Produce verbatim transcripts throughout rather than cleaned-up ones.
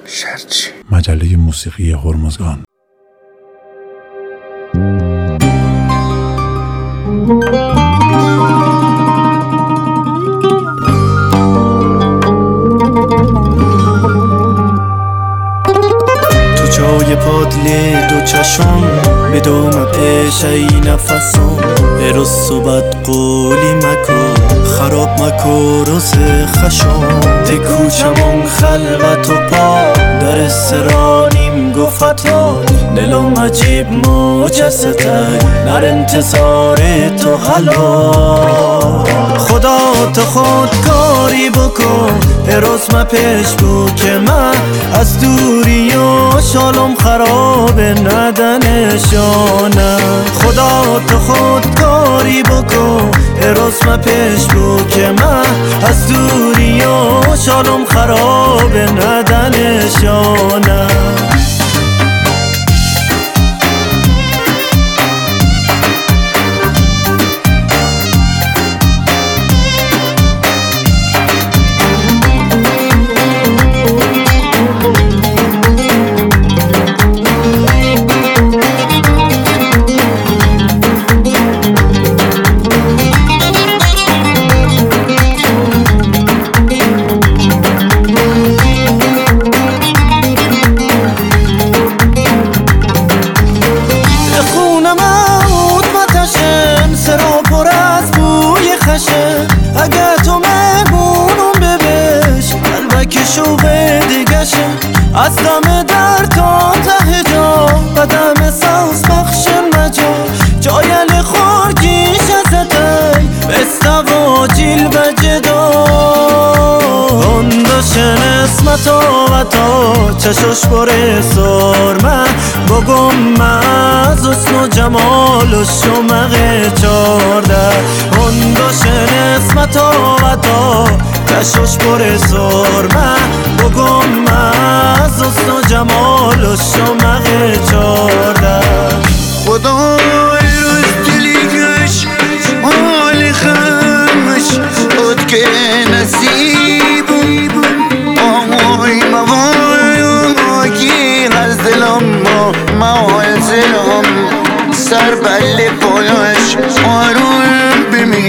شرچی مجله موسیقی هرمزگان. تو جای پادلی دو چشم به دوم پیش ای نفسم برس و بد قولی مکو خراب مکو روز خشم ده کوچمون خلوت و پا در سرانیم گفتان دلم عجیب موجسته نر انتظار تو حالا خدا تو خودکاری بکن روز ما پیش بود که من از دوری و شالم خراب ندنشانه خدا تو خودکاری بکن روز ما پیش بود که من از دوری و شالم خراب ندنشانه اگه تو مهمونم ببش قلبک شوق دیگه شه از دم در تا ته جا قدم سوز بخش مجا جایل خورگیش ازتی بستا و جیل و جدا انداشن اسمتا و تا چشش بره سرمه بگم من از حسن و جمال و شمق چارده انداشن اسمتا و تا چشش بره سرمه بگم من از حسن و جمال و شمق چارده خدا روز دلیگش مال خمش خود که نصیبم آمای موایی از دلم ما موازم سر بله پایش آروم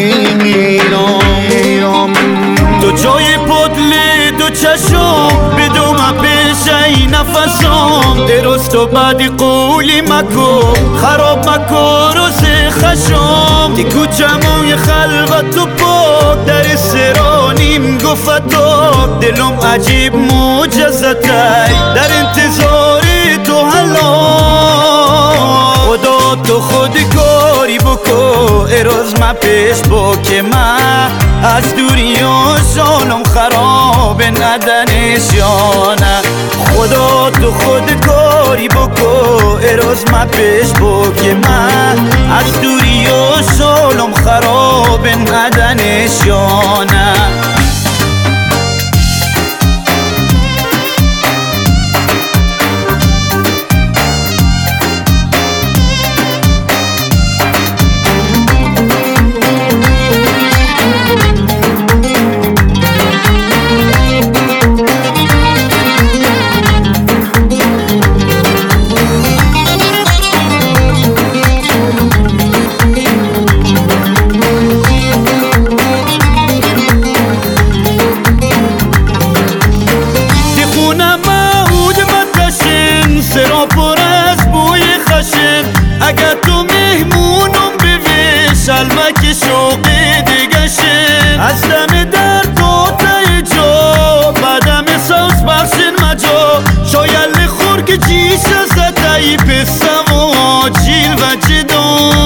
بمیرم دو جای پدلی دو چشم بدو ما پیش ای نفسم درست و بعدی قولی مکو خراب مکو روز خشم دی کوچمون خلوت و پاک در سرانیم گفتاک دلم عجیب موجزتای در انتظار تو حالا خدا تو خود کاری بکو اروز ما پیش با که من از دوری و شالم خراب ندنشانه خدا تو خود کاری بکو اروز ما پیش با که من از دوری و شالم خراب ندنشانه اگه تو مهمونم بویش علمک شوق دیگه شن از دم در تو تای جا بعدم سوز بخشن مجا شایل خورگ جیش زدهی پسا و جیل و جدا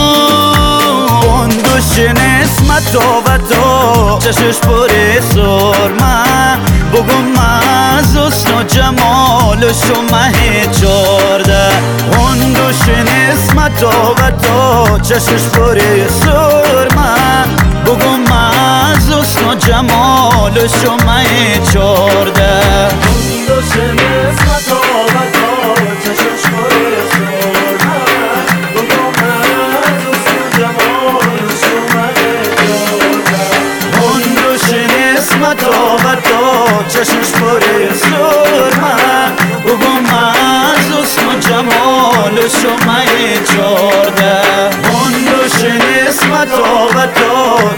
بندوشن اسمتا و تا چشش پره سرمه بگم از حسن و جمال شمه چارده اندوشن اسمتا و تا چشش پره سرمه بگم از حسن و جمال شمه چارده اندوشن اسمتا و تا چشش پره سرمه بگم از حسن و جمال شمه چارده اندوشن اسمتا و تا چشش پره سرمه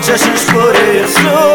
چشش پره